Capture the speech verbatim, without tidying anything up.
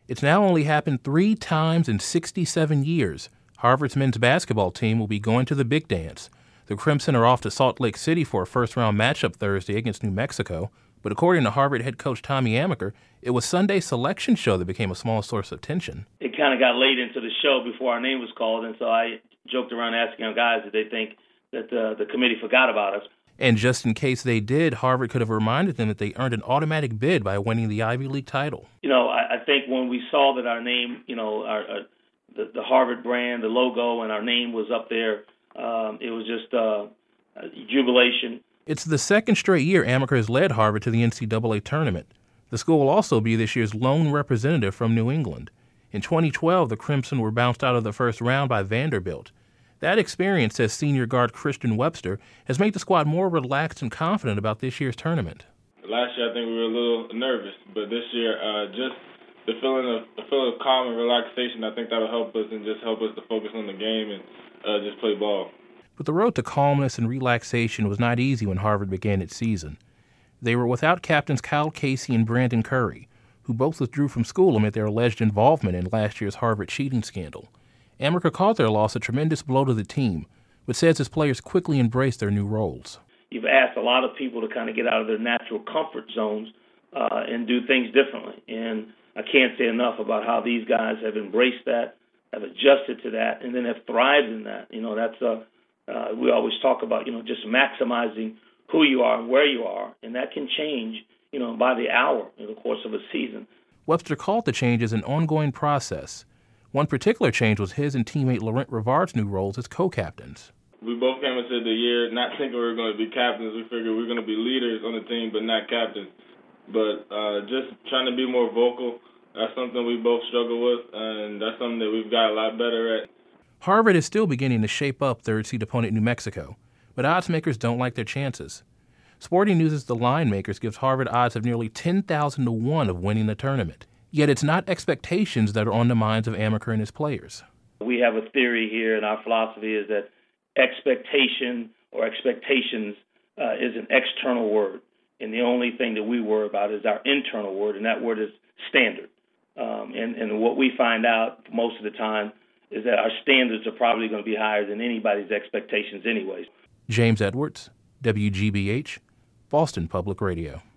It's now only happened three times in sixty-seven years. Harvard's men's basketball team will be going to the big dance. The Crimson are off to Salt Lake City for a first-round matchup Thursday against New Mexico. But according to Harvard head coach Tommy Amaker, it was Sunday's selection show that became a small source of tension. It kind of got late into the show before our name was called, and so I joked around asking our guys if they think that uh, the committee forgot about us. And just in case they did, Harvard could have reminded them that they earned an automatic bid by winning the Ivy League title. You know, I, I think when we saw that our name, you know, our, our the, the Harvard brand, the logo, and our name was up there, um, it was just uh, jubilation. It's the second straight year Amaker has led Harvard to the N C double A tournament. The school will also be this year's lone representative from New England. In twenty twelve, the Crimson were bounced out of the first round by Vanderbilt. That experience, says senior guard Christian Webster, has made the squad more relaxed and confident about this year's tournament. Last year, I think we were a little nervous, but this year, uh, just the feeling of the feeling of calm and relaxation, I think that'll help us and just help us to focus on the game and uh, just play ball. But the road to calmness and relaxation was not easy when Harvard began its season. They were without captains Kyle Casey and Brandon Curry, who both withdrew from school amid their alleged involvement in last year's Harvard cheating scandal. Amaker called their loss a tremendous blow to the team, but says his players quickly embraced their new roles. You've asked a lot of people to kind of get out of their natural comfort zones uh, and do things differently. And I can't say enough about how these guys have embraced that, have adjusted to that, and then have thrived in that. You know, that's a, uh, we always talk about, you know, just maximizing who you are and where you are, and that can change, you know, by the hour in the course of a season. Webster called the changes an ongoing process. One particular change was his and teammate Laurent Rivard's new roles as co-captains. We both came into the year not thinking we were going to be captains. We figured we were going to be leaders on the team, but not captains. But uh, just trying to be more vocal, that's something we both struggle with, and that's something that we've got a lot better at. Harvard is still beginning to shape up third-seed opponent New Mexico, but odds makers don't like their chances. Sporting News' The Line Makers gives Harvard odds of nearly ten thousand to one of winning the tournament. Yet it's not expectations that are on the minds of Amaker and his players. We have a theory here, and our philosophy is that expectation or expectations uh, is an external word, and the only thing that we worry about is our internal word, and that word is standard. Um, and, and what we find out most of the time is that our standards are probably going to be higher than anybody's expectations anyways. James Edwards, W G B H, Boston Public Radio.